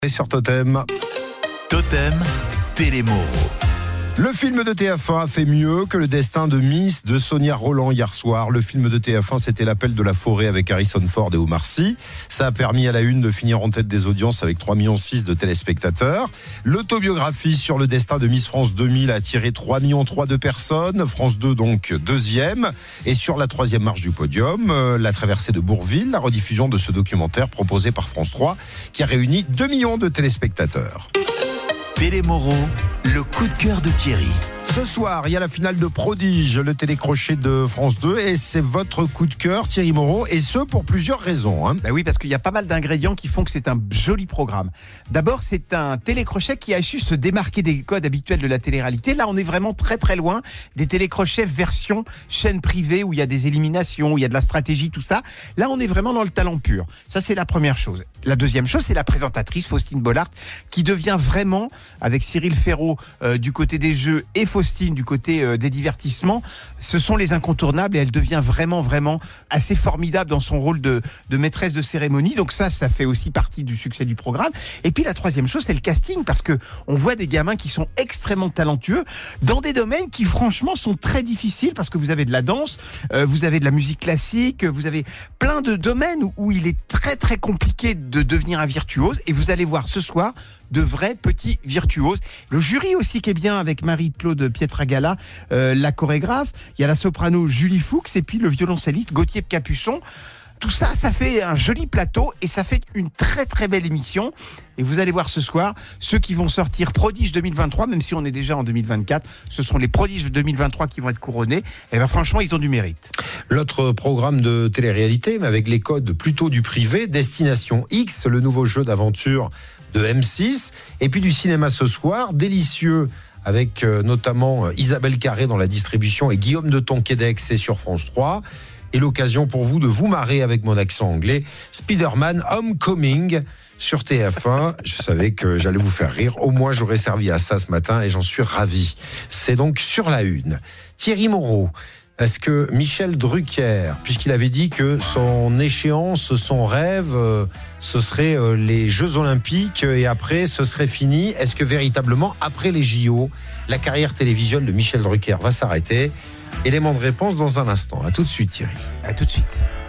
Et sur Totem. Totem, Télémoro. Le film de TF1 a fait mieux que Le destin de Miss de Sonia Rolland hier soir. Le film de TF1, c'était L'Appel de la forêt avec Harrison Ford et Omar Sy. Ça a permis à la une de finir en tête des audiences avec 3,6 millions de téléspectateurs. L'autobiographie sur le destin de Miss France 2000 a attiré 3,3 millions de personnes. France 2 donc deuxième. Et sur la troisième marche du podium, la traversée de Bourville, la rediffusion de ce documentaire proposé par France 3 qui a réuni 2 millions de téléspectateurs. Télémoro, le coup de cœur de Thierry. Ce soir, il y a la finale de Prodige, le télécrochet de France 2, et c'est votre coup de cœur, Thierry Moreau, et ce pour plusieurs raisons. Ben oui, parce qu'il y a pas mal d'ingrédients qui font que c'est un joli programme. D'abord, c'est un télécrochet qui a su se démarquer des codes habituels de la télé-réalité. Là, on est vraiment très très loin des télécrochets version chaîne privée où il y a des éliminations, où il y a de la stratégie, tout ça. Là, on est vraiment dans le talent pur. Ça, c'est la première chose. La deuxième chose, c'est la présentatrice Faustine Bollard qui devient vraiment, avec Cyril Ferraud du côté des jeux et Faustine du côté des divertissements, ce sont les incontournables et elle devient vraiment assez formidable dans son rôle de maîtresse de cérémonie. Donc ça fait aussi partie du succès du programme. Et puis la troisième chose, c'est le casting, parce que on voit des gamins qui sont extrêmement talentueux dans des domaines qui franchement sont très difficiles, parce que vous avez de la danse, vous avez de la musique classique, vous avez plein de domaines où il est très très compliqué de devenir un virtuose, et vous allez voir ce soir de vrais petits virtuoses. Le jury aussi qui est bien, avec Marie-Claude Pietragala, la chorégraphe, il y a la soprano Julie Fuchs et puis le violoncelliste Gauthier Capuçon. Tout ça, ça fait un joli plateau et ça fait une très très belle émission. Et vous allez voir ce soir, ceux qui vont sortir Prodige 2023, même si on est déjà en 2024, ce sont les Prodiges 2023 qui vont être couronnés. Et bien franchement, ils ont du mérite. L'autre programme de télé-réalité, mais avec les codes plutôt du privé, Destination X, le nouveau jeu d'aventure de M6. Et puis du cinéma ce soir, délicieux, avec notamment Isabelle Carré dans la distribution et Guillaume de Tonquédec, c'est sur France 3. Et l'occasion pour vous de vous marrer avec mon accent anglais, Spider-Man Homecoming sur TF1. Je savais que j'allais vous faire rire. Au moins, j'aurais servi à ça ce matin et j'en suis ravi. C'est donc sur la une. Thierry Moreau, est-ce que Michel Drucker, puisqu'il avait dit que son échéance, son rêve, ce serait les Jeux Olympiques et après, ce serait fini, est-ce que véritablement, après les JO, la carrière télévisuelle de Michel Drucker va s'arrêter ? Élément de réponse dans un instant. À tout de suite, Thierry. À tout de suite.